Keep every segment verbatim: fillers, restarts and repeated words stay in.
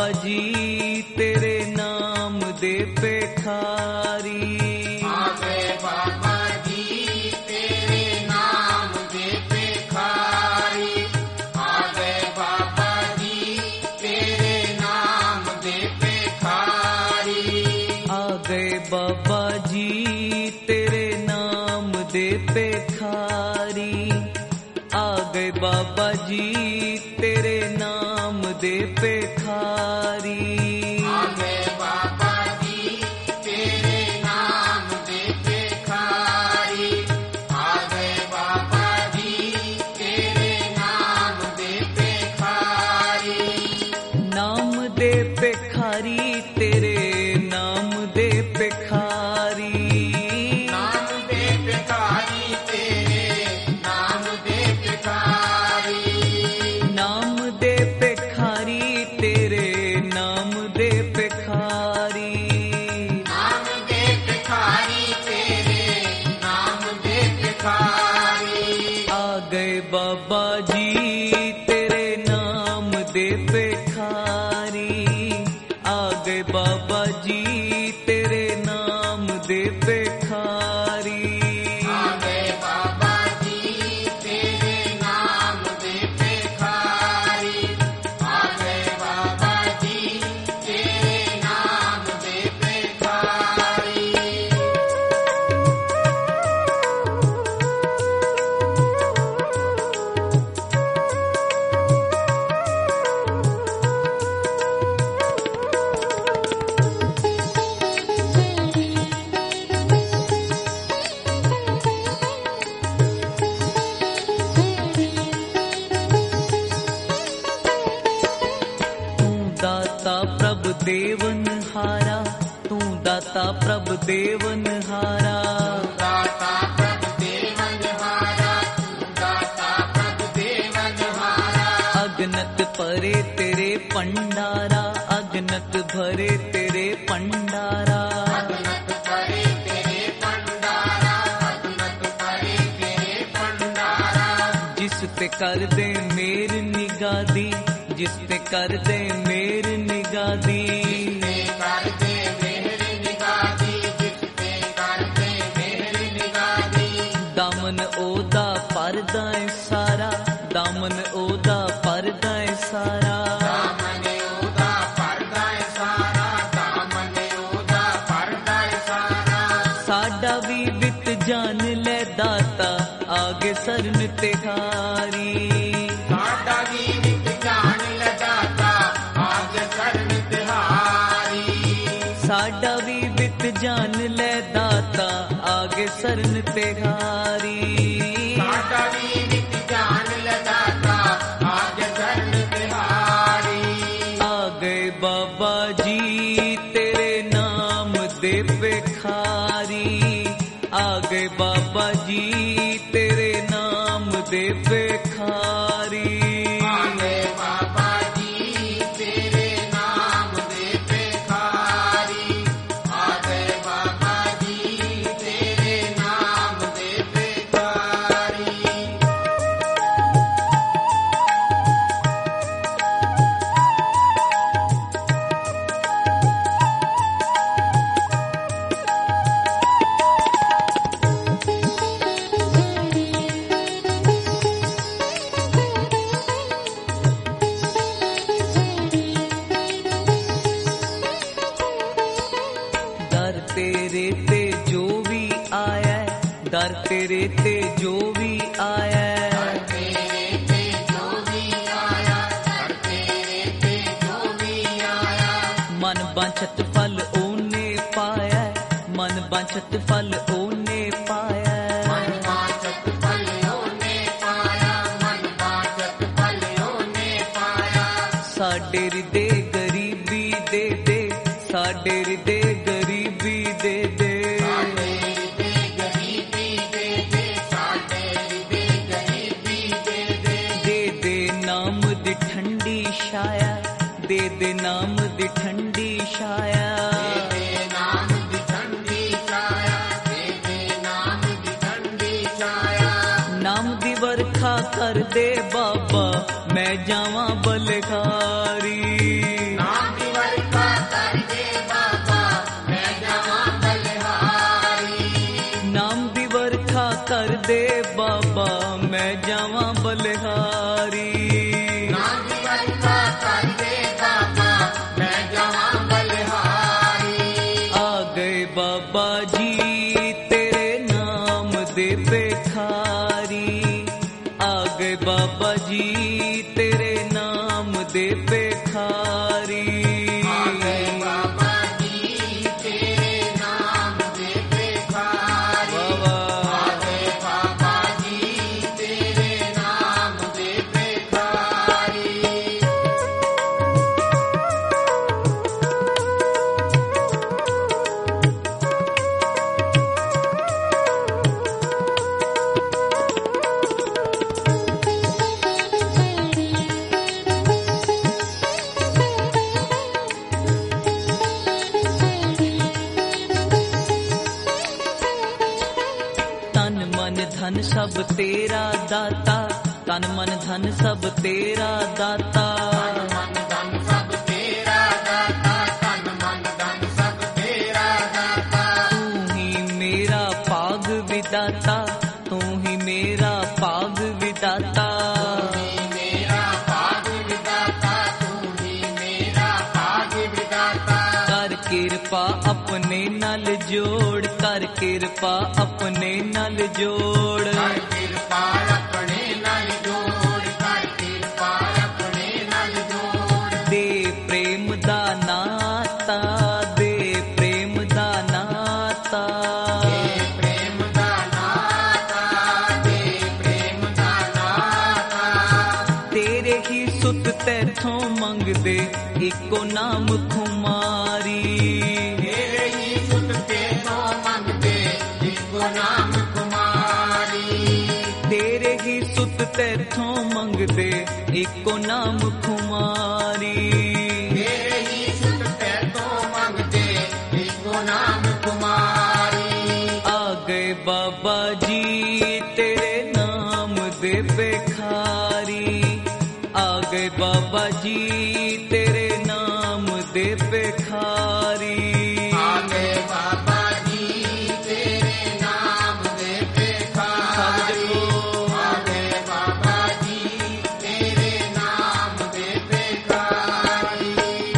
जी तेरे नाम दे पेखारी। आ गए बाबा जी तेरे नाम दे पेखारी। आ गए बाबा जी तेरे नाम दे पेखारी। आ गए बाबा जी तेरे नाम दे पेखारी। आ गए बाबा जी तेरे नाम दे पेखारी। आ गए बाबा जी तेरे नाम दे पेखारी। आ गए बाबा जी तेरे नाम दे पेखारी। नाम दे पेखारी तेरे नाम दे पेखारी। नाम दे पेखारी तेरे नाम दे पेखारी। नाम दे पेखारी तेरे नाम दे पेखारी। नाम दे पेखारी तेरे नाम दे पेखारी। आ गए बाबा जी तेरे नाम दे पेखारी। आ गए बाबा जी तेरे नाम दे पेखारी। आ गए बाबा जी तेरे नाम दे पेखारी। आ गए बाबा जी तेरे नाम दे पेखारी। तू दाता प्रभु देवन हारा। तू दाता प्रभु देवन हारा। दाता प्रभु देवन हारा। दाता प्रभु देवन हारा। अगनत भरे तेरे पंडारा। अगनत भरे तेरे पंडारा। अगनत परे तेरे पंडारा। अगनत परे तेरे पंडारा। जिस पे कर दे मेर निगाह दी। जिस पे कर दे मेर निगाह दी। जिसपे कर दे मेरी निगाह दी। जिसपे कर दे मेरी निगाह दी। दामन ओदा परदा है सारा। दामन ओदा परदा है सारा। दामने ओदा पर्दा है सारा। दामने ओदा पर्दा है सारा। साडा भी बित जान ले दाता आगे सरन तेहारी। साडा भी वित जान लगाता आज शरण तिहारी। साडा भी बित जान ले दाता आगे सरन तेहारी। साडा भी वित जान लगाता आज शरण तिहारी। आ गए बाबा जी तेरे नाम दे पेखारी। आ गए बाबा जी तेरे नाम दे पेखारी। आ गए बाबा जी तेरे नाम दे पेखारी। आ गए बाबा जी तेरे नाम दे पेखारी। दर तेरे ते जो भी आया है। दर तेरे ते जो भी आया है। तेरे पे जो भी आया। कर तेरे पे जो भी आया। मन बांछत फल ओने पाया है। मन बांछत फल ओने पाया है। मन बाचत फलियों ने पाया। मन बाचत फलियों ने पाया। साडे हृदे गरीबी दे दे। साडे हृदे गरीबी दे दे। साडे हृदय गरीबी दे दे। साडे हृदय गरीबी दे दे। दे दे नाम दी ठंडी छाया। दे दे नाम दी ठंडी छाया। दे नाम दी ठंडी छाया। दे दे नाम दी ठंडी छाया। नाम दी वर्खा कर दे बाबा मैं जावां बलखारी। नाम दी बाबा जी तेरे नाम दे भिखारी, आ गए बाबा जी तेरे नाम दे भिखारी। आ गए बाबा जी तेरे नाम दे भिखारी, आ गए बाबा जी तेरे नाम दे भिखारी। धन सब तेरा दाता, तन मन धन सब तेरा दाता, मन धन सब तेरा दाता, तन मन धन सब तेरा दाता। तू ही मेरा पाग विदाता, तू ही मेरा पाग विदाता, तू ही मेरा पाग विदाता, तू ही मेरा पाग विदाता। कर किरपा अपने नल जोड़, कर किरपा अपने नल जोड़, कर किरपा अपने नल जोड़, कर किरपा अपने नल जोड़। दे प्रेम दा नाता, दे प्रेम दा नाता, दे प्रेम दा नाता, दे प्रेम दा नाता। तेरे ही सुत तैथों मंगदे इको नाम खुमारी, तेरे ही सुत तेथों मंगदे इको नाम कुमारी। तेरे ही सुत तैथों मंगदे इको नाम खुमारी। तेरे ही सुत तेथों मंगदे इको नाम कुमारी। आ गए बाबा जी तेरे नाम दे भिखारी, आ गए बाबा जी तेरे नाम दे भिखारी। आ गए बाबा जी तेरे नाम दे भिखारी, आ गए बाबा जी तेरे नाम दे भिखारी।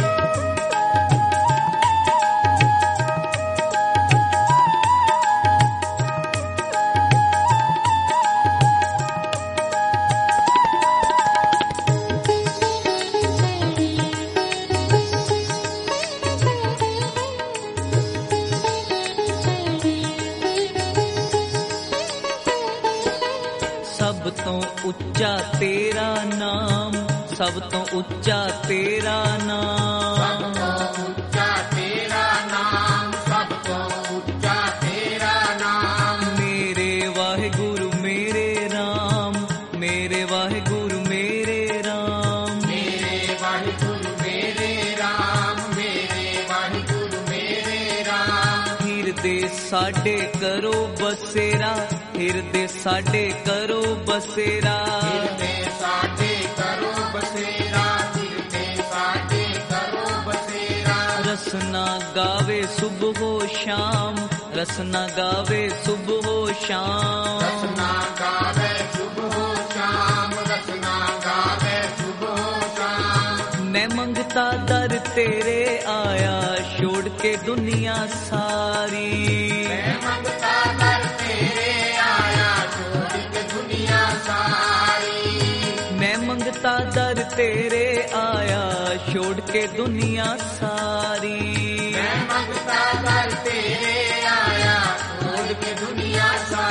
सब तो ਉੱਚਾ तेरा नाम, सब तो ਉੱਚਾ तेरा ਸਭ नाम, ਤੋਂ ਉੱਚਾ ਤੇਰਾ ਨਾਮ, ਸਭ ਤੋਂ ਉੱਚਾ ਤੇਰਾ ਨਾਮ। मेरे वाहिगुरु मेरे राम, मेरे वाहिगुरु मेरे राम, ਮੇਰੇ ਵਾਹਿਗੁਰੂ ਮੇਰੇ ਰਾਮ, ਮੇਰੇ ਵਾਹਿਗੁਰੂ ਮੇਰੇ ਰਾਮ। ਹਿਰਦੇ ਸਾਡੇ ਕਰੋ ਬਸੇਰਾ, ਹਿਰਦੇ ਸਾਡੇ ਕਰੋ ਬਸੇਰਾ, ਹਿਰਦੇ ਸਾਡੇ ਕਰੋ ਬਸੇਰਾ, ਹਿਰਦੇ ਸਾਡੇ ਕਰੋ ਬਸੇਰਾ। ਰਸਨਾ ਗਾਵੇ ਸੁਬਹ ਸ਼ਾਮ, ਰਸਨਾ ਗਾਵੇ ਸੁਬਹ ਸ਼ਾਮ, ਰਸਨਾ ਗਾਵੇ ਸੁਬਹ ਸ਼ਾਮ, ਰਸਨਾ ਗਾਵੇ ਸੁਬਹ ਸ਼ਾਮ। ਮੈਂ ਮੰਗਤਾ ਦਰ ਤੇਰੇ ਆਇਆ, ਛੋੜ ਕੇ ਦੁਨੀਆ ਸਾਰੀ, ਮੈਂ ਮੰਗਤਾ ਦਰ ਤੇਰੇ ਆਇਆ, ਛੋੜ ਕੇ ਦੁਨੀਆ ਸਾਰੀ। ਮੈਂ ਮੰਗਤਾ ਦਰ ਤੇਰੇ ਆਇਆ, ਛੋੜ ਕੇ ਦੁਨੀਆ ਸਾਰੀ। ਮੈਂ ਮੰਗਤਾ ਦਰ ਤੇਰੇ ਆਇਆ, ਛੋੜ ਕੇ ਦੁਨੀਆ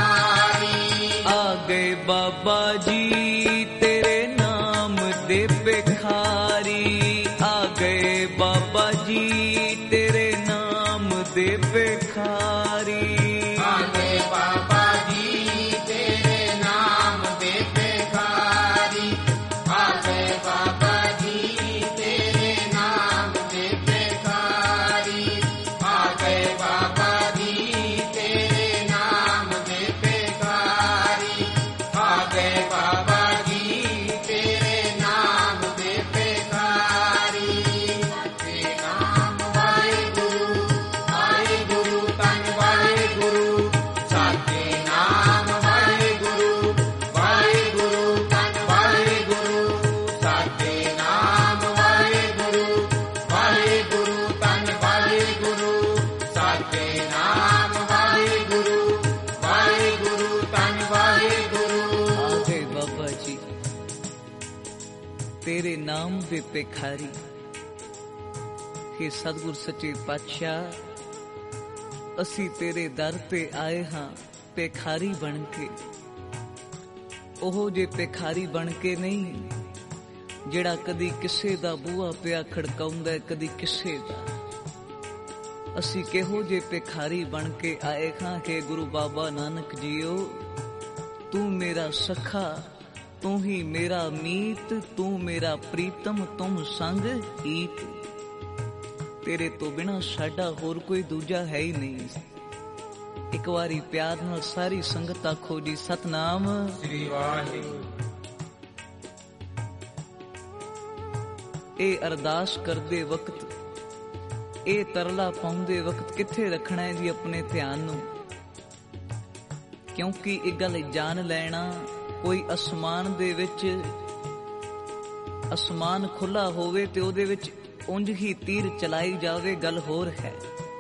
ਸਾਰੀ। ਆ ਗਏ ਬਾਬਾ ਜੀ ਤੇਰੇ ਨਾਮ ਦੇ ਭਿਖਾਰੀ, ਆ ਗਏ ਬਾਬਾ ਜੀ ਤੇਰੇ ਨਾਮ ਦੇ ਭਿਖਾਰੀ। ਆ ਗਏ ਬਾਬਾ ਜੀ ਤੇਰੇ ਨਾਮ ਦੇ ਭਿਖਾਰੀ, ਆ ਗਏ ਬਾਬਾ ਜੀ ਤੇਰੇ ਨਾਮ ਦੇ ਭਿਖਾਰੀ, ਆ ਗਏ ਬਾਬਾ ਜੀ ਤੇਰੇ ਨਾਮ ਦੇ ਭਿਖਾਰੀ, ਆ ਗਏ ਬਾਬਾ तेरे नाम दे पेखारी। हे सतगुर सच्चे पातशाह, असी तेरे दर ते आए हां पेखारी बन के। ओहो जे पेखारी बन के नहीं जेड़ा कदी किसे दा बूहा पिया खड़काउंदा, कदी किसे दा। असी केहो जे पेखारी बन के आए हां के गुरु बाबा नानक जीओ, तू मेरा सखा, तू ही मेरा मीत, तू मेरा प्रीतम, तुम संग हीत। तेरे तो बिना साडा होर कोई दूजा है ही नहीं। एक बारी प्यार नाल सारी संगत आखो जी सतनाम श्री वाहिगुरू। ए अरदास करदे वक्त, ए तरला पाउंदे वक्त किथे रखना है जी अपने ध्यान नूं, क्योंकि एक गल जान लेना, कोई आसमान दे विच आसमान खुला होवे ते ओदे विच उंज ही तीर चलाई जावे गल होर है,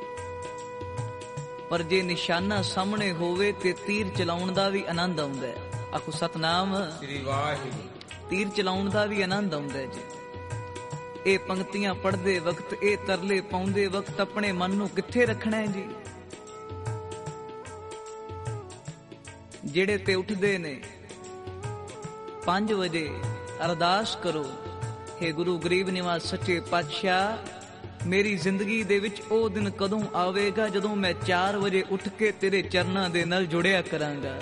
पर जे निशाना सामने होवे ते तीर चलाउण दा भी आनंद आउंदा है। आखो सतनाम श्री वाहिगुरू। तीर चलाउण दा भी आनंद आउंदा है जी। ए पंक्तियां पढ़दे वक्त, ए तरले पाउंदे वक्त अपने मन नूं किथे रखना है जी। जेड़े ते उठदे ने पांच बजे अरदास करो, हे गुरु गरीब निवास सच्चे पातशाह, मेरी जिंदगी दे विच ओ दिन कदों आवेगा जदों मैं चार बजे उठ के तेरे चरनां दे नाल जुड़िया करांगा।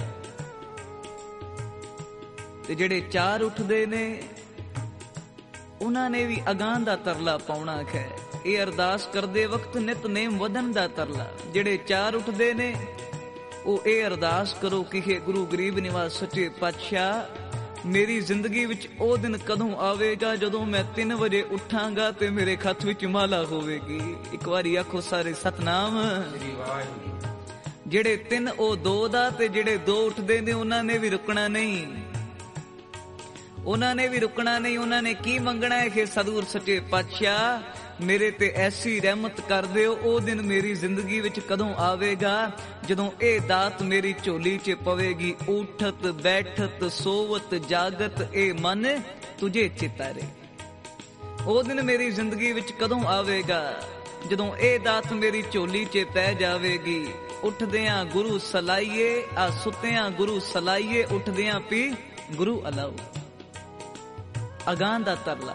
ते जेड़े चार उठदे ने उन्हां ने भी अगां दा तरला पाउणा है। ये अरदास करदे वक्त नितनेम वधन दा तरला। जेड़े चार उठदे ने ओ ये अरदास करो कि हे गुरु गरीब निवास सच्चे पातशाह, मेरी जिंदगी विच ओ दिन कदों आवेगा जदों मैं तीन बजे उठांगा ते मेरे खत विच माला होवेगी। एक बारी आखो सारे सतनाम श्री वाहिगुरू। जेड़े तीन ओ दो दा ते जेड़े दो उठदे ने उन्हां ने भी रुकना नहीं, उन्हां ने भी रुकना नहीं। उन्हां ने की मंगना है कि सतगुर सच्चे पातशाह मेरे ते ऐसी रहमत कर दिओ, ओ दिन मेरी जिंदगी विच कदों आवेगा जदों ए दात मेरी झोली च पवेगी। उठत बैठत सोवत जागत ए मन तुझे चितारे। ओ दिन मेरी जिंदगी विच कदों आवेगा जदों ए दात मेरी झोली च पै जावेगी। उठदियां गुरु सलाइए, आ सुतियां गुरु सलाइए, उठदियां पी गुरु अलाओ। अगां दा तरला।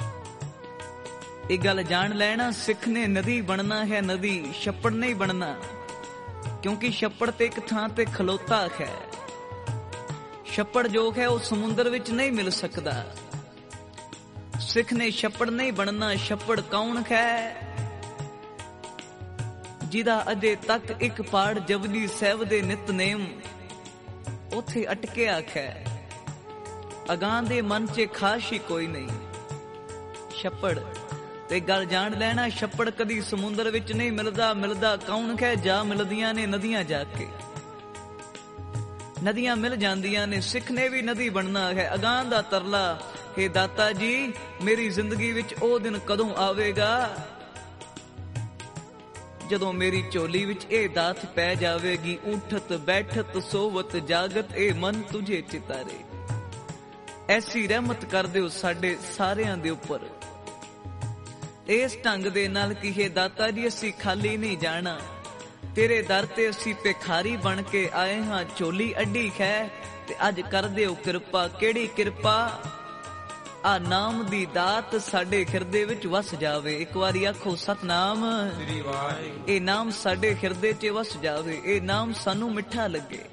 एक गल जान लेना, सिख ने नदी बनना है, नदी छप्पड़ नहीं बनना, क्योंकि छप्पड़ ते एक थां ते खलोता है। छप्पड़ जो है वो समुंदर विच नहीं मिल सकता। सिख ने छप्पड़ नहीं बनना। छप्पड़ कौन है? जिदा अजे तक एक पाड़ जपजी साहिब दे नितनेम उथे अटकिया है। अगां दे मन च खास ही कोई नहीं। छप्पड़ ते गल जान लेना, छप्पड़ कदी समुंदर विच नहीं मिलदा। मिलदा कौन है? जा मिलदियां ने नदियां जाके, नदियां मिल जांदियां ने। सिख ने भी नदी बनना है। अगां दा तरला, हे दाता जी मेरी जिंदगी विच ओ दिन कदों आवेगा जदों मेरी झोली विच ए दात पै जावेगी। उठत बैठत सोवत जागत ए मन तुझे चितारे। ऐसी रहमत कर दिओ साडे सारियां दे उपर। इस ढंग दे नाल कि हे दाता जी असी खाली नहीं जाना, तेरे दर ते असी पेखारी बन के आए हां। झोली अड्डी है ते अज कर दिओ किरपा। केड़ी किरपा? आ नाम दी दात साडे हिरदे विच वस जावे। एक बारी आखो सतनाम श्री वाहिगुरू। ए नाम साडे हिरदे च वस जावे। ए नाम सानू मिठा लगे।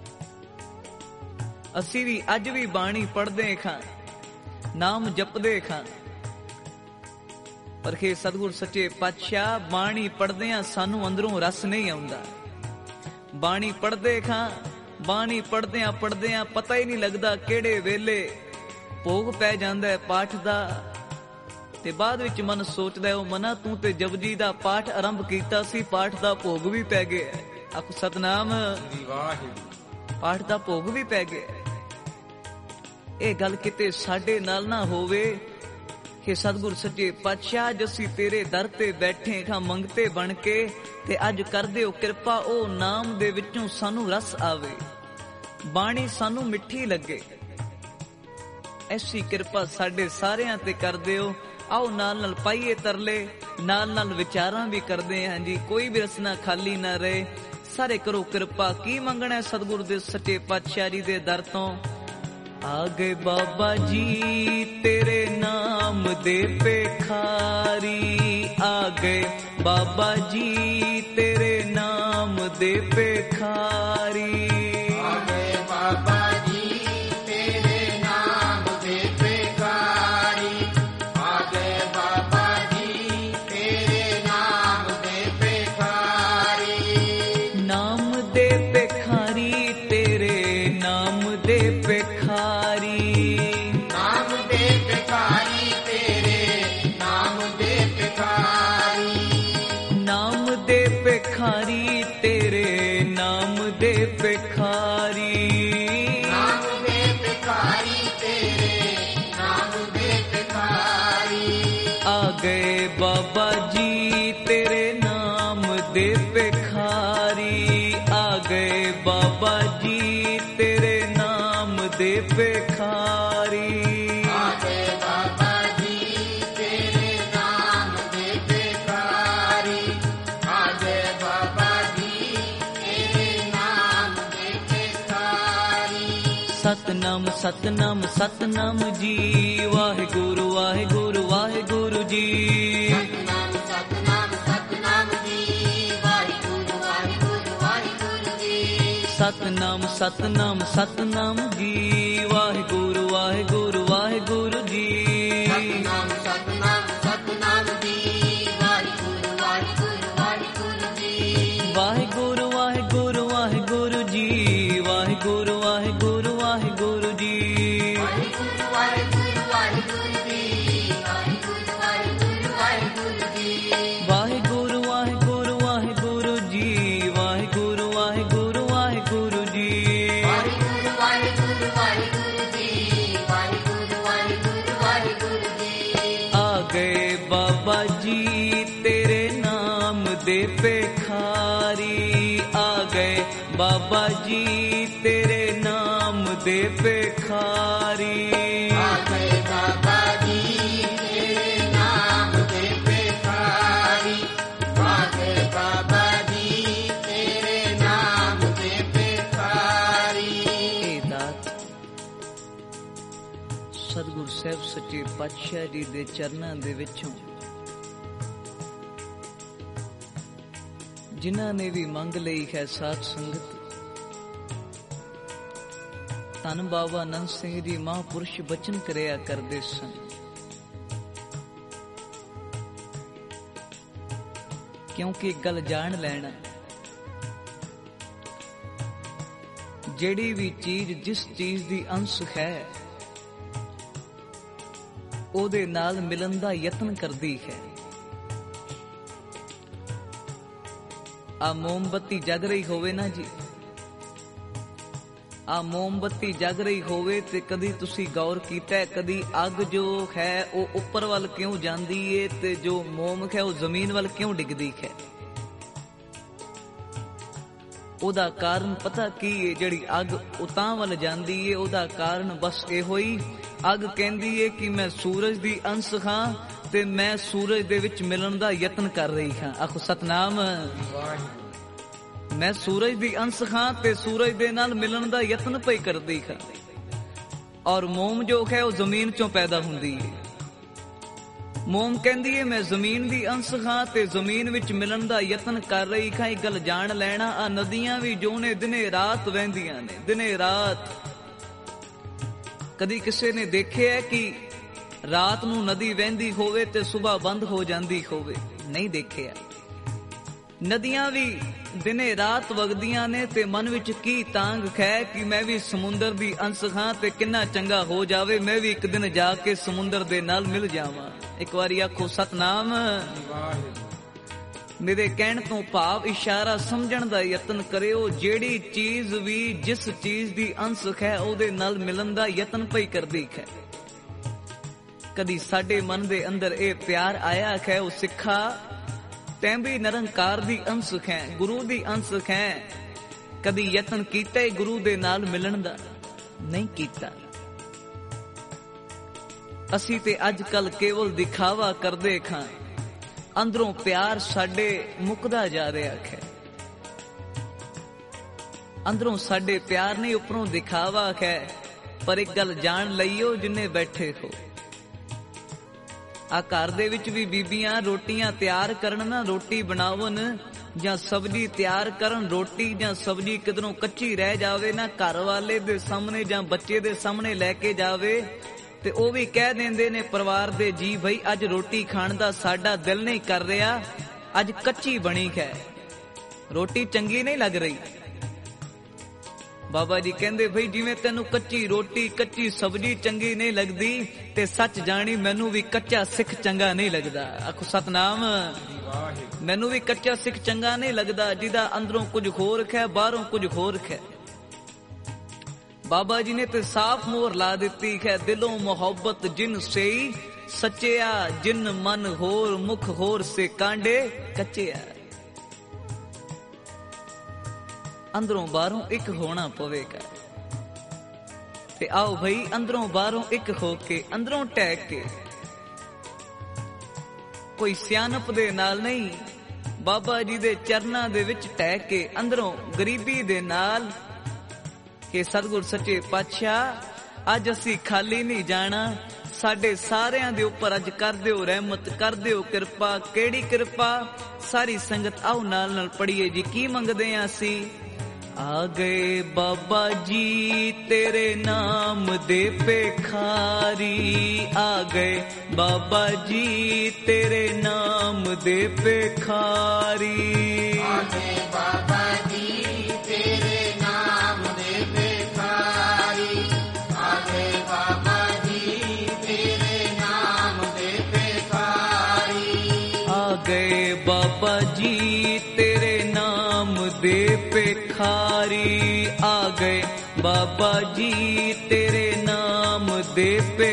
असी भी अज भी बाणी पढ़दे खां, नाम जपदे खां, पर हे सतगुर सच्चे पातशाह बाणी पढ़दियां सानू अंदरों रस नहीं आउंदा। बाणी पढ़दे खां, बाणी पढ़दियां पढ़दियां पता ही नहीं लगदा केड़े वेले भोग पै जांदा है पाठ दा। ते बाद विच मन सोचदा है, ओ मना तू ते जपजी दा पाठ आरंभ कीता सी, पाठ दा भोग भी पै गया। आखो सतनाम श्री वाहिगुरू। पाठ दा भोग भी पै गया। ਇਹ ਗੱਲ ਕਿਤੇ ਸਾਡੇ ਨਾਲ ਨਾ ਹੋਵੇ कि सतगुर सच्चे पातशाह जसी तेरे दर ते बैठे खां मंगते बन के ते अज कर दिओ किरपा ओ नाम दे विचों सानू रस आवे, बाणी सानू मिठी लगे। ਐਸੀ ਕਿਰਪਾ ਸਾਡੇ ਸਾਰਿਆਂ ਤੇ ਕਰ ਦਿਓ। ਆਓ ਨਾਲ ਨਾਲ ਪਾਈਏ ਤਰਲੇ, ਨਾਲ ਨਾਲ ਵਿਚਾਰਾਂ ਵੀ ਕਰਦੇ ਹਾਂ ਜੀ, ਕੋਈ ਵੀ ਰਸਨਾ ਖਾਲੀ ਨਾ ਰਹੇ। ਸਾਰੇ ਕਰੋ ਕਿਰਪਾ, ਕੀ ਮੰਗਣਾ ਸਤਿਗੁਰ ਦੇ ਸੱਚੇ ਪਾਤਸ਼ਾਹ ਜੀ ਦੇ ਦਰ ਤੋਂ। ਆ ਗਏ ਬਾਬਾ ਜੀ ਤੇਰੇ ਨਾਮ ਦੇ ਭੇਖਾਰੀ, ਆ ਗਏ ਬਾਬਾ ਜੀ ਤੇਰੇ ਨਾਮ ਦੇ ਭੇਖਾਰੀ। ਆ ਗਏ ਬਾਬਾ ਜੀ ਤੇਰੇ ਨਾਮ ਦੇ ਭੇਖਾਰੀ, ਆ ਗਏ ਬਾਬਾ ਜੀ ਤੇਰੇ ਨਾਮ ਦੇ ਭੇਖਾਰੀ। ਨਾਮ ਦੇ ਭੇਖਾਰੀ ਤੇਰੇ ਨਾਮ ਦੇ ਭੇਖਾਰੀ, ਨਾਮ ਦੇ ਭਿਖਾਰੀ ਤੇਰੇ ਨਾਮ ਦੇ ਭਿਖਾਰੀ। ਨਾਮ ਦੇ ਭੇਖਾਰੀ ਤੇਰੇ ਨਾਮ ਦੇ ਭੇਖਾਰੀ। ਨਾਮ ਦੇ ਭਿਖਾਰੀ ਤੇਰੇ ਨਾਮ ਦੇ ਭਿਖਾਰੀ। ਆ ਗਏ ਬਾਬਾ ਜੀ ਤੇਰੇ ਨਾਮ ਦੇ ਭੇਖਾਰੀ, ਆ ਗਏ ਬਾਬਾ ਜੀ ਤੇਰੇ ਨਾਮ ਦੇ ਭੇਖਾਰੀ। ਆ ਗਏ ਬਾਬਾ ਜੀ ਤੇਰੇ ਨਾਮ ਦੇ ਭਿਖਾਰੀ, ਆ ਗਏ ਬਾਬਾ ਜੀ ਤੇਰੇ ਨਾਮ ਦੇ ਭਿਖਾਰੀ। ਸਤਨਾਮ ਸਤਨਾਮ ਸਤਨਾਮ ਜੀ, ਵਾਹਿਗੁਰੂ ਵਾਹਿਗੁਰੂ ਵਾਹਿਗੁਰੂ ਜੀ। ਸਤਨਾਮ ਸਤਨਾਮ ਸਤਨਾਮ ਜੀ, ਵਾਹਿਗੁਰੂ ਵਾਹਿਗੁਰੂ ਵਾਹਿਗੁਰੂ ਜੀ। ਸਤਨਾਮ ਸਤਨਾਮ ਸਤਨਾਮ ਜੀ, ਵਾਹਿਗੁਰੂ ਵਾਹਿਗੁਰੂ ਵਾਹਿਗੁਰੂ ਜੀ। ਸਤਨਾਮ ਸਤਨਾਮ ਸਤਨਾਮ ਜੀ, ਵਾਹਿਗੁਰੂ ਵਾਹਿਗੁਰੂ ਵਾਹਿਗੁਰੂ ਜੀ। ਵਾਹਿਗੁਰੂ ਵਾਹਿਗੁਰੂ ਵਾਹਿਗੁਰੂ ਜੀ, ਵਾਹਿਗੁਰੂ ਵਾਹਿਗੁਰੂ ਵਾਹਿਗੁਰੂ ਜੀ। ਵਾਹਿਗੁਰੂ ਵਾਹਿਗੁਰੂ ਵਾਹਿਗੁਰੂ ਜੀ, ਵਾਹਿਗੁਰੂ ਵਾਹਿਗੁਰੂ ਵਾਹਿਗੁਰੂ ਜੀ। ਵਾਹਿਗੁਰੂ ਵਾਹਿਗੁਰੂ ਵਾਹਿਗੁਰੂ ਜੀ, ਵਾਹਿਗੁਰੂ ਵਾਹਿਗੁਰੂ ਵਾਹਿਗੁਰੂ ਜੀ। ਵਾਹਿਗੁਰੂ ਵਾਹਿਗੁਰੂ ਵਾਹਿਗੁਰੂ ਜੀ, ਵਾਹਿਗੁਰੂ ਵਾਹਿਗੁਰੂ ਵਾਹਿਗੁਰੂ ਜੀ। ਆ ਗਏ ਬਾਬਾ ਜੀ ਤੇਰੇ ਨਾਮ ਦੇ ਭੇਖਾਰੀ, ਆ ਗਏ ਬਾਬਾ ਜੀ ਤੇਰੇ ਨਾਮ ਦੇ ਭੇਖਾਰੀ। ਆ ਗਏ ਬਾਬਾ ਜੀ ਤੇਰੇ ਨਾਮ ਦੇ ਭਿਖਾਰੀ, ਆ ਗਏ ਬਾਬਾ ਜੀ ਤੇਰੇ ਨਾਮ ਦੇ ਭਿਖਾਰੀ। ਇਹ ਦਾਤ ਸਤਿਗੁਰ ਸਾਹਿਬ ਸੱਚੇ ਪਾਤਸ਼ਾਹ ਜੀ ਦੇ ਚਰਨਾਂ ਦੇ ਵਿੱਚੋਂ ਜਿਨ੍ਹਾਂ ਨੇ ਵੀ ਮੰਗ ਲਈ ਹੈ ਸਾਧ ਸੰਗਤ। ਧੰਨ ਬਾਬਾ ਆਨੰਦ ਸਿੰਘ ਜੀ ਮਹਾਂਪੁਰਸ਼ ਬਚਨ ਕਰਿਆ ਕਰਦੇ ਸਨ, ਕਿਉਂਕਿ ਇੱਕ ਗੱਲ ਜਾਣ ਲੈਣਾ, ਜਿਹੜੀ ਵੀ ਚੀਜ਼ ਜਿਸ ਚੀਜ਼ ਦੀ ਅੰਸ਼ ਹੈ ਉਹਦੇ ਨਾਲ ਮਿਲਣ ਦਾ ਯਤਨ ਕਰਦੀ ਹੈ। ਆ ਮੋਮਬੱਤੀ ਜਗ ਰਹੀ ਹੋਵੇ ਨਾ ਜੀ, ਆ ਮੋਮਬੱਤੀ ਜਗ ਰਹੀ ਹੋਵੇ ਤੇ ਕਦੀ ਤੁਸੀਂ ਗੌਰ ਕੀਤਾ, ਕਦੀ ਅੱਗ ਜੋ ਹੈ ਉਹ ਉੱਪਰ ਵੱਲ ਕਿਉਂ ਜਾਂਦੀ ਏ ਤੇ ਜੋ ਮੋਮ ਹੈ ਉਹ ਜ਼ਮੀਨ ਵੱਲ ਕਿਉਂ ਡਿੱਗਦੀ ਹੈ? ਉਹਦਾ ਕਾਰਨ ਪਤਾ ਕੀ ਏ? ਜਿਹੜੀ ਅੱਗ ਉਤਾਂ ਵੱਲ ਜਾਂਦੀ ਏ ਉਹਦਾ ਕਾਰਨ ਬਸ ਇਹੋ ਹੀ, ਅੱਗ ਕਹਿੰਦੀ ਏ ਕਿ ਮੈਂ ਸੂਰਜ ਦੀ ਅੰਸ਼ ਹਾਂ ਤੇ ਮੈਂ ਸੂਰਜ ਦੇ ਵਿੱਚ ਮਿਲਣ ਦਾ ਯਤਨ ਕਰ ਰਹੀ ਹਾਂ। ਆਖੋ ਸਤਨਾਮ। ਮੈਂ ਸੂਰਜ ਦੀ ਅੰਸ਼ ਹਾਂ ਤੇ ਸੂਰਜ ਦੇ ਨਾਲ ਮਿਲਣ ਦਾ ਯਤਨ ਪਈ ਕਰਦੀ ਹਾਂ। ਔਰ ਮੋਮ ਜੋ ਹੈ ਉਹ ਜ਼ਮੀਨ ਚੋਂ ਪੈਦਾ ਹੁੰਦੀ ਹੈ। ਮੋਮ ਕਹਿੰਦੀ ਹੈ ਮੈਂ ਜ਼ਮੀਨ ਦੀ ਅੰਸ਼ ਹਾਂ ਤੇ ਜ਼ਮੀਨ ਵਿੱਚ ਮਿਲਣ ਦਾ ਯਤਨ ਕਰ ਰਹੀ ਹਾਂ। ਇਹ ਗੱਲ ਜਾਣ ਲੈਣਾ, ਆ ਨਦੀਆਂ ਵੀ ਜੋ ਨੇ ਦਿਨੇ ਰਾਤ ਵਹਿੰਦੀਆਂ ਨੇ, ਦਿਨੇ ਰਾਤ। ਕਦੀ ਕਿਸੇ ਨੇ ਦੇਖਿਆ ਕਿ ਰਾਤ ਨੂੰ ਨਦੀ ਵਹਿੰਦੀ ਹੋਵੇ ਤੇ ਸਵੇਰ ਬੰਦ ਹੋ ਜਾਂਦੀ ਹੋਵੇ? ਨਹੀਂ ਦੇਖਿਆ। ਨਦੀਆਂ ਵੀ ਦਿਨੇ ਰਾਤ ਵਗਦੀਆਂ ਨੇ ਤੇ ਮਨ ਵਿੱਚ ਕੀ ਤਾਂਗ ਹੈ ਕਿ ਮੈਂ ਵੀ ਸਮੁੰਦਰ ਦੀ ਅੰਸ਼ ਹਾਂ ਤੇ ਕਿੰਨਾ ਚੰਗਾ ਹੋ ਜਾਵੇ ਮੈਂ ਵੀ ਇੱਕ ਦਿਨ ਜਾ ਕੇ ਸਮੁੰਦਰ ਦੇ ਨਾਲ ਮਿਲ ਜਾਵਾਂ। ਇੱਕ ਵਾਰੀ ਆਖੋ ਸਤਨਾਮ। ਮੇਰੇ ਕਹਿਣ ਤੋਂ ਭਾਵ ਇਸ਼ਾਰਾ ਸਮਝਣ ਦਾ ਯਤਨ ਕਰਿਓ। ਜਿਹੜੀ ਚੀਜ਼ ਵੀ ਜਿਸ ਚੀਜ਼ ਦੀ ਅੰਸ਼ ਹੈ ਉਹਦੇ ਨਾਲ ਮਿਲਣ ਦਾ ਯਤਨ ਪਈ ਕਰਦੀ ਹੈ। ਕਦੀ ਸਾਡੇ ਮਨ ਦੇ ਅੰਦਰ ਇਹ ਪਿਆਰ ਆਇਆ ਹੈ ਉਹ ਸਿੱਖਾ ਤੈਂ ਵੀ ਨਿਰੰਕਾਰ ਦੀ ਅੰਸ਼ ਹੈ, ਗੁਰੂ ਦੀ ਅੰਸ਼ ਹੈ। ਕਦੀ ਯਤਨ ਕੀਤਾ ਗੁਰੂ ਦੇ ਨਾਲ ਮਿਲਣ ਦਾ? ਨਹੀਂ ਕੀਤਾ। ਅਸੀਂ ਤੇ ਅੱਜ ਕੱਲ ਕੇਵਲ ਦਿਖਾਵਾ ਕਰਦੇ ਖਾਂ, ਅੰਦਰੋਂ ਪਿਆਰ ਸਾਡੇ ਮੁੱਕਦਾ ਜਾ ਰਿਹਾ ਹੈ। ਅੰਦਰੋਂ ਸਾਡੇ ਪਿਆਰ ਨਹੀਂ, ਉੱਪਰੋਂ ਦਿਖਾਵਾ ਹੈ। ਪਰ ਇੱਕ ਗੱਲ ਜਾਣ ਲਈਓ ਜਿੰਨੇ ਬੈਠੇ ਹੋ, ਆ ਘਰ ਦੇ ਵਿੱਚ ਵੀ ਬੀਬੀਆਂ ਰੋਟੀਆਂ ਤਿਆਰ ਕਰਨ ਨਾ, ਰੋਟੀ ਬਣਾਵਣ ਜਾਂ ਸਬਜ਼ੀ ਤਿਆਰ ਕਰਨ, ਰੋਟੀ ਜਾਂ ਸਬਜ਼ੀ ਕਿਧਰੋਂ ਕੱਚੀ ਰਹਿ ਜਾਵੇ ਨਾ, ਘਰ ਵਾਲੇ ਦੇ ਸਾਹਮਣੇ ਜਾਂ ਬੱਚੇ ਦੇ ਸਾਹਮਣੇ ਲੈ ਕੇ ਜਾਵੇ ਤੇ ਉਹ ਵੀ ਕਹਿ ਦਿੰਦੇ ਨੇ ਪਰਿਵਾਰ ਦੇ ਜੀ, ਭਈ ਅੱਜ ਰੋਟੀ ਖਾਣ ਦਾ ਸਾਡਾ ਦਿਲ ਨਹੀਂ ਕਰ ਰਿਹਾ, ਅੱਜ ਕੱਚੀ ਬਣੀ ਹੈ, ਰੋਟੀ ਚੰਗੀ ਨਹੀਂ ਲੱਗ ਰਹੀ। ਬਾਬਾ ਜੀ ਕਹਿੰਦੇ ਭਈ ਜਿਵੇਂ ਤੈਨੂੰ ਕੱਚੀ ਰੋਟੀ ਕੱਚੀ ਸਬਜ਼ੀ ਚੰਗੀ ਨਹੀਂ ਲੱਗਦੀ, ਤੇ ਸੱਚ ਜਾਣੀ ਮੈਨੂੰ ਵੀ ਕੱਚਾ ਸਿੱਖ ਚੰਗਾ ਨਹੀਂ ਲੱਗਦਾ। ਆਖੋ ਸਤਨਾਮ। ਮੈਨੂੰ ਵੀ ਕੱਚਾ ਸਿੱਖ ਚੰਗਾ ਨਹੀਂ ਲੱਗਦਾ, ਜਿਹਦਾ ਅੰਦਰੋਂ ਕੁਝ ਹੋਰ ਹੈ ਬਾਹਰੋਂ ਕੁਝ ਹੋਰ ਹੈ। ਬਾਬਾ ਜੀ ਨੇ ਤੇ ਸਾਫ਼ ਮੋਹਰ ਲਾ ਦਿੱਤੀ ਹੈ, ਦਿਲੋਂ ਮੁਹੱਬਤ ਜਿਨ ਸਈ, ਸੱਚਿਆ ਜਿਨ ਮਨ ਹੋਰ, ਮੁਖ ਹੋਰ ਸੇ ਕਾਂਡੇ ਕੱਚਿਆ। ਅੰਦਰੋਂ ਬਾਹਰੋਂ ਇੱਕ ਹੋਣਾ ਪਵੇਗਾ। ਤੇ ਆਓ ਭਈ ਅੰਦਰੋਂ ਬਾਹਰੋਂ ਇੱਕ ਹੋ ਕੇ, ਅੰਦਰੋਂ ਟਹਿਕ ਕੇ, ਕੋਈ ਸਿਆਣਪ ਦੇ ਨਾਲ ਨਹੀਂ, ਬਾਬਾ ਜੀ ਦੇ ਚਰਨਾਂ ਦੇ ਵਿੱਚ ਟਹਿਕ ਕੇ, ਅੰਦਰੋਂ ਗਰੀਬੀ ਦੇ ਨਾਲ, ਕਿ ਸਤਿਗੁਰ ਸੱਚੇ ਪਾਤਸ਼ਾਹ ਅੱਜ ਅਸੀਂ ਖਾਲੀ ਨਹੀਂ ਜਾਣਾ, ਸਾਡੇ ਸਾਰਿਆਂ ਦੇ ਉੱਪਰ ਅੱਜ ਕਰ ਦਿਓ ਰਹਿਮਤ, ਕਰ ਦਿਓ ਕਿਰਪਾ। ਕਿਹੜੀ ਕਿਰਪਾ? ਸਾਰੀ ਸੰਗਤ ਆਓ ਨਾਲ ਨਾਲ ਪੜੀਏ ਜੀ। ਕੀ ਮੰਗਦੇ ਆਂ ਅਸੀਂ? ਆ ਗਏ ਬਾਬਾ ਜੀ ਤੇਰੇ ਨਾਮ ਦੇ ਭਿਖਾਰੀ, ਆ ਗਏ ਬਾਬਾ ਜੀ ਤੇਰੇ ਨਾਮ ਦੇ ਭਿਖਾਰੀ, ਆ ਗਏ ਬਾਬਾ ਜੀ ਤੇਰੇ ਨਾਮ ਦੇ ਭਿਖਾਰੀ, ਆ ਗਏ ਬਾਬਾ ਜੀ ਤੇਰੇ ਨਾਮ ਦੇ ਭਿਖਾਰੀ, ਆ ਗਏ ਬਾਬਾ ਜੀ ਤੇਰੇ ਨਾਮ ਦੇ ਭਿਖਾਰੀ, ਆ ਗਏ ਬਾਬਾ ਜੀ ਤੇਰੇ ਨਾਮ ਦੇ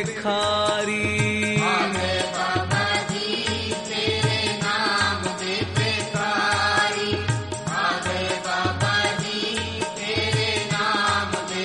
ਭਿਖਾਰੀ, ਆ ਗਏ ਬਾਬਾ ਜੀ ਤੇਰੇ ਨਾਮ ਦੇ ਭਿਖਾਰੀ, ਆ ਗਏ ਬਾਬਾ ਜੀ ਤੇਰੇ ਨਾਮ ਦੇ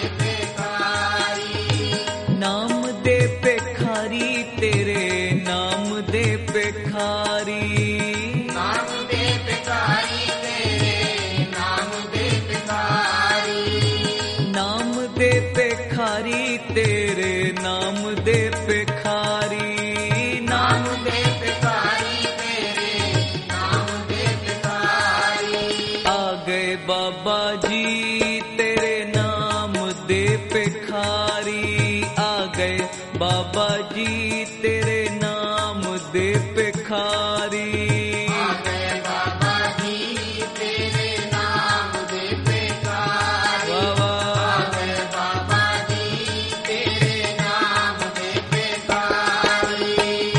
ਭਿਖਾਰੀ, ਨਾਮ ਦੇ ਭਿਖਾਰੀ ਤੇਰੇ ਨਾਮ ਦੇ ਭਿਖਾਰੀ, ਨਾਮ ਦੇ ਭਿਖਾਰੀ ਤੇਰੇ ਨਾਮ ਦੇ ਭਿਖਾਰੀ, ਨਾਮ ਦੇ ਭਿਖਾਰੀ ਤੇਰੇ ਨਾਮ ਦੇ ਭਿਖਾਰੀ, ਨਾਮ ਦੇ ਭਿਖਾਰੀ ਤੇਰੇ ਨਾਮ ਦੇ ਭਿਖਾਰੀ, ਆ ਗਏ ਬਾਬਾ ਜੀ ਤੇਰੇ ਨਾਮ ਦੇ ਭਿਖਾਰੀ, ਆ ਗਏ ਬਾਬਾ ਜੀ ਤੇਰੇ ਨਾਮ ਦੇ ਭਿਖਾਰੀ, ਆ ਗਏ ਬਾਬਾ ਜੀ ਤੇਰੇ ਨਾਮ ਦੇ ਭਿਖਾਰੀ, ਵਾਹ ਵਾਹ। ਆ ਗਏ ਬਾਬਾ ਜੀ ਤੇਰੇ ਨਾਮ ਦੇ ਭਿਖਾਰੀ।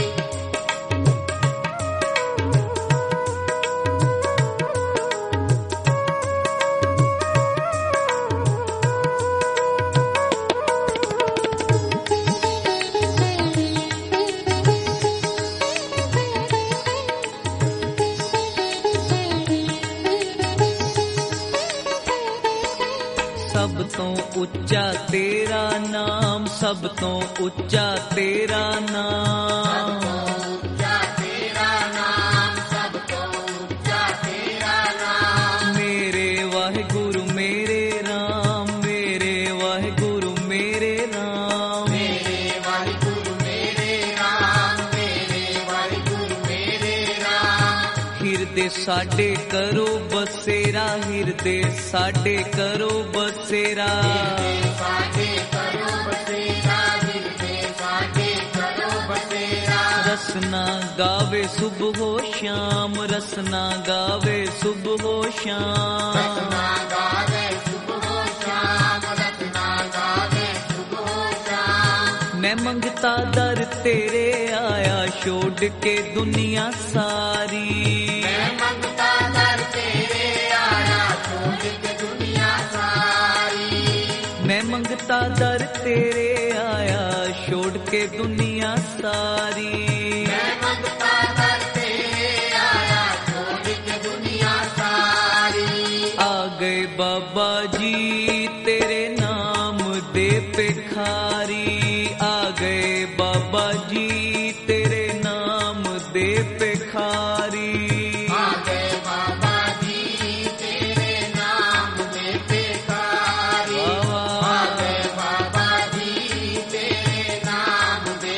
ਸਭ ਤੋਂ ਉੱਚਾ ਤੇਰਾ ਨਾਮ, ਸਭ ਤੋਂ ਉੱਚਾ ਤੇਰਾ ਨਾਮ, ਉੱਚਾ ਤੇਰਾ ਨਾਮ, ਸਭ ਤੋਂ ਉੱਚਾ ਤੇਰਾ ਨਾਮ, ਮੇਰੇ ਵਾਹਿਗੁਰੂ ਮੇਰੇ ਰਾਮ, ਮੇਰੇ ਵਾਹਿਗੁਰੂ ਮੇਰੇ ਰਾਮ, ਮੇਰੇ ਵਾਹਿਗੁਰੂ ਮੇਰੇ ਰਾਮ, ਮੇਰੇ ਵਾਹਿਗੁਰੂ ਮੇਰੇ ਰਾਮ, ਹਿਰਦੇ ਸਾਡੇ ਕਰੋ ਬਸੇਰਾ, ਹਿਰਦੇ ਸਾਡੇ ਕਰੋ ਬਸੇਰਾ, ਸਾਡੇ ਕਰੋ ਬਸੇਰਾ, ਹਿਰਦੇ ਸਾਡੇ ਕਰੋ ਬਸੇਰਾ, ਰਸਨਾ ਗਾਵੇ ਸੁਬਹੋ ਸ਼ਾਮ, ਰਸਨਾ ਗਾਵੇ ਸੁਬਹੋ ਸ਼ਾਮ, ਰਸਨਾ ਗਾਵੇ ਸੁਬਹੋ ਸ਼ਾਮ, ਰਸਨਾ ਗਾਵੇ ਸੁਬਹੋ ਸ਼ਾਮ, ਮੈਂ ਮੰਗਤਾ ਦਰ ਤੇਰੇ ਆਇਆ, ਛੋੜ ਕੇ ਦੁਨੀਆ ਸਾਰੀ, ਮੈਂ ਮੰਗਤਾ ਦਰ ਤੇਰੇ ਆਇਆ, ਛੋੜ ਕੇ ਦੁਨੀਆ ਸਾਰੀ, ਮੈਂ ਮੰਗਤਾ ਦਰ ਤੇਰੇ ਆਇਆ, ਛੋੜ ਕੇ ਦੁਨੀਆ ਸਾਰੀ, ਮੈਂ ਮੰਗਤਾ ਦਰ ਤੇਰੇ ਆਇਆ, ਛੋੜ ਕੇ ਦੁਨੀਆ ਸਾਰੀ, ਆ ਗਏ ਬਾਬਾ ਜੀ ਤੇਰੇ ਨਾਮ ਦੇ ਭਿਖਾਰੀ, ਆ ਗਏ ਬਾਬਾ ਜੀ ਤੇਰੇ ਨਾਮ ਦੇ ਭਿਖਾਰੀ। ਆ ਗਏ ਬਾਬਾ ਜੀ ਤੇਰੇ ਨਾਮ ਦੇ ਭਿਖਾਰੀ। ਆ ਗਏ ਬਾਬਾ ਜੀ ਤੇਰੇ ਨਾਮ ਦੇ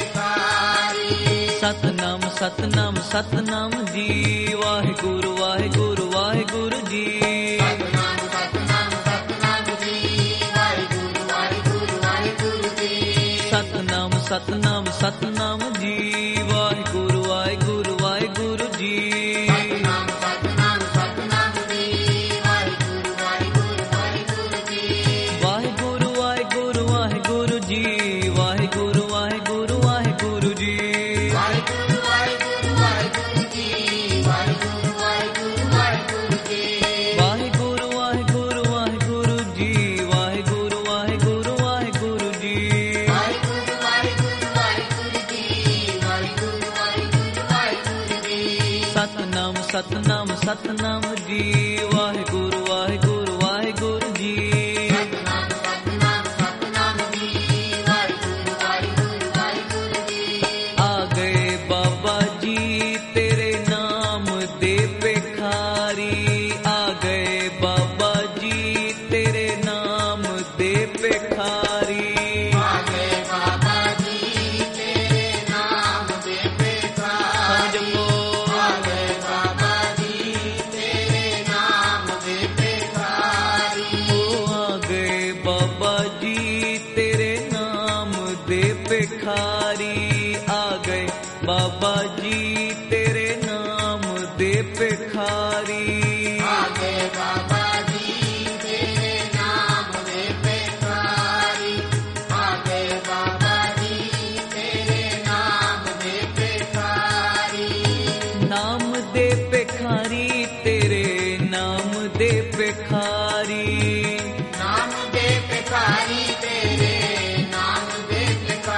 ਭਿਖਾਰੀ। ਸਤਨਾਮ ਸਤਨਾਮ ਸਤਨਾਮ ਜੀ, ਵਾਹਿਗੁਰੂ ਵਾਹਿਗੁਰੂ ਵਾਹਿਗੁਰੂ ਜੀ। ਸਤਨਾਮ ਸਤਨਾਮ ਸਤਨਾਮ ਜੀ, ਵਾਹਿਗੁਰੂ ਵਾਹਿਗੁਰੂ ਵਾਹਿਗੁਰੂ ਜੀ। ਸਤਨਾਮ ਸਤਨਾਮ ਸਤਨਾਮ ਜੀ, ਵਾਹਿਗੁਰੂ ਵਾਹਿਗੁਰੂ ਵਾਹਿਗੁਰੂ ਜੀ। ਸਤਨਾਮ ਸਤਨਾਮ ਸਤਨਾਮ ਜੀ, ਵਾਹਿਗੁਰੂ ਵਾਹਿਗੁਰੂ ਵਾਹਿਗੁਰੂ ਜੀ। ਵਾਹਿਗੁਰੂ ਵਾਹਿਗੁਰੂ ਵਾਹਿਗੁਰੂ ਜੀ, ਵਾਹਿਗੁਰੂ ਵਾਹਿਗੁਰੂ ਵਾਹਿਗੁਰੂ ਜੀ। ਵਾਹਿਗੁਰੂ ਵਾਹਿਗੁਰੂ ਵਾਹਿਗੁਰੂ ਜੀ, ਵਾਹਿਗੁਰੂ ਵਾਹਿਗੁਰੂ ਵਾਹਿਗੁਰੂ ਜੀ। ਵਾਹਿਗੁਰੂ ਵਾਹਿਗੁਰੂ ਵਾਹਿਗੁਰੂ ਜੀ, ਵਾਹਿਗੁਰੂ ਵਾਹਿਗੁਰੂ ਵਾਹਿਗੁਰੂ ਜੀ। ਵਾਹਿਗੁਰੂ ਵਾਹਿਗੁਰੂ ਵਾਹਿਗੁਰੂ ਜੀ, ਵਾਹਿਗੁਰੂ ਵਾਹਿਗੁਰੂ ਵਾਹਿਗੁਰੂ ਜੀ। ਸਤਨਾਮ ਸਤਨਾਮ ਸਤਨਾਮ ਜੀ, ਵਾਹਿਗੁਰੂ ਵਾਹਿਗੁਰੂ ਵਾਹਿਗੁਰੂ ਜੀ। ਸਤਨਾਮ ਸਤਨਾਮ ਸਤਨਾਮ ਜੀ, ਵਾਹਿਗੁਰੂ ਵਾਹਿਗੁਰੂ ਵਾਹਿਗੁਰੂ ਜੀ। ਆ ਗਏ ਬਾਬਾ ਜੀ ਤੇਰੇ ਨਾਮ ਦੇ ਭਿਖਾਰੀ। ਆ ਗਏ ਬਾਬਾ ਜੀ ਤੇਰੇ ਨਾਮ ਦੇ ਭਿਖਾਰੀ। ਆ ਗਏ ਬਾਬਾ ਜੀ ਤੇਰੇ ਨਾਮ ਦੇ ਭਿਖਾਰੀ। ਸਮਝੋ ਆ ਗਏ ਬਾਬਾ ਜੀ ਤੇਰੇ ਨਾਮ ਦੇ ਭਿਖਾਰੀ। ਉਹ ਆ ਗਏ ਬਾਬਾ ਜੀ ਤੇਰੇ ਨਾਮ ਦੇ ਭਿਖਾਰੀ। ਆ ਗਏ ਬਾਬਾ ਜੀ ਤੇਰੇ ਨਾਮ ਦੇ ਭਿਖਾਰੀ। ਆ ਗਏ ਬਾਬਾ ਜੀ ਤੇਰੇ ਨਾਮ ਦੇ ਭਿਖਾਰੀ। ਆ ਗਏ ਬਾਬਾ ਜੀ ਤੇਰੇ ਨਾਮ ਦੇ ਭਿਖਾਰੀ। ਨਾਮ ਦੇ ਭਿਖਾਰੀ ਤੇਰੇ ਨਾਮ ਦੇ ਭਿਖਾਰੀ। ਨਾਮ ਦੇ ਭਿਖਾਰੀ ਤੇਰੇ ਨਾਮ ਦੇ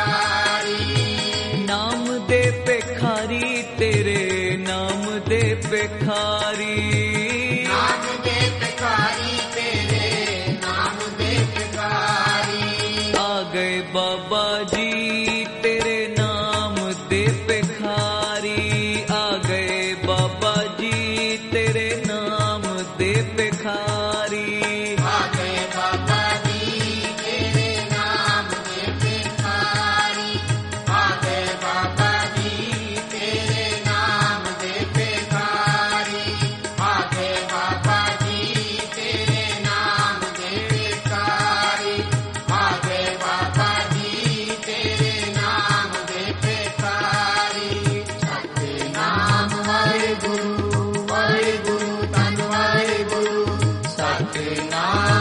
ਭਿਖਾਰੀ। ਨਾਮ ਦੇ ਭਿਖਾਰੀ ਤੇਰੇ ਨਾਮ ਦੇ ਭਿਖਾਰੀ। ਨਾਮ ਦੇ ਭਿਖਾਰੀ ਤੇਰੇ ਨਾਮ ਦੇ ਭਿਖਾਰੀ। ਆ ਗਏ ਬਾਬਾ ਜੀ ਤੇਰੇ ਨਾਮ ਦੇ ਭਿਖਾਰੀ। ਆ ਗਏ ਬਾਬਾ ਜੀ ਤੇਰੇ ਨਾਮ ਦੇ ਭਿਖਾਰੀ। ਆ ਗਏ ਬਾਬਾ ਜੀ ਤੇਰੇ ਨਾਮ ਦੇ ਭਿਖਾਰੀ। ਆ ਗਏ ਬਾਬਾ ਜੀ ਤੇਰੇ ਨਾਮ ਦੇ ਭਿਖਾਰੀ। ਆ ਗਏ ਬਾਬਾ ਜੀ ਤੇਰੇ ਨਾਮ ਦੇ ਭਿਖਾਰੀ। ਆ ਗਏ ਬਾਬਾ ਜੀ ਤੇਰੇ ਨਾਮ ਦੇ ਭਿਖਾਰੀ। ਸਤਿਨਾਮ ਵਾਹਿਗੁਰੂ ਵਾਹਿਗੁਰੂ ਧੰਨ ਵਾਹਿਗੁਰੂ। ਸਤਿਨਾਮ